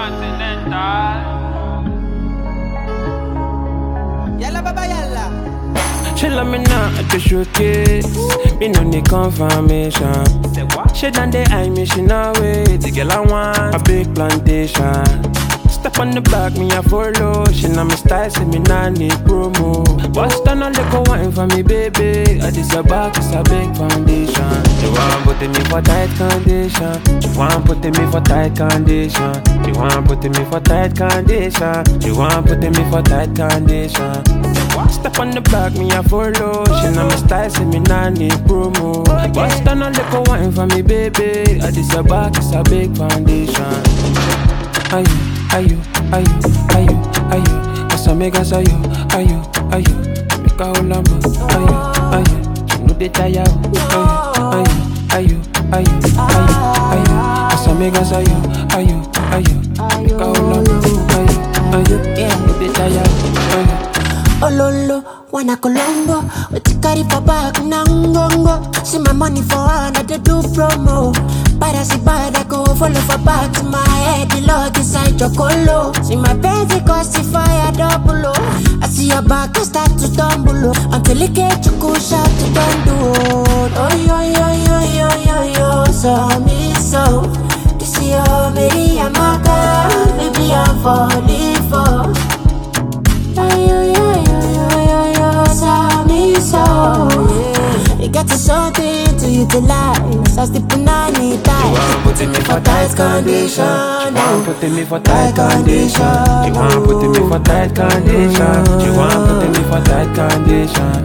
Yalla baba yalla. She love me now at the showcase. Me no need confirmation. She done the eye me, she know it. The girl I want a big plantation. Step on the back, me a follow. She know me style, say me nah need promo. Bust down a little wine for me, baby. This a back, it's a big foundation. She want put me for tight condition. She want put me for tight condition. She want put me for tight condition. She want put me for tight condition. Step on the back, me a follow. She know me style, say me nah need promo. Bust down a little wine for me, baby. This a back, it's a big foundation. Are you? Asa mega sayo, are you? Make a whole lambo, are you? She know they tire, are you? Asa mega sayo, are you? Make a whole lambo, are you? She know they tire, Ololo, wanna Colombo. What you carry for back, nangongo. See my money for hand, I do promo. But I see bad, I go follow for back to my head. The Lord inside your colo. See my Benz, it cost fire double. I see your back, I start to tumble. Until it get you go shout to don't do. Oh, yo, so me so. This is your baby, I'm a girl. Baby, I'm falling for. You got to something to utilize. I sleep when I need that. She want put me for tight condition. She want put me for tight condition. She want put me for tight condition. She want put me for tight condition.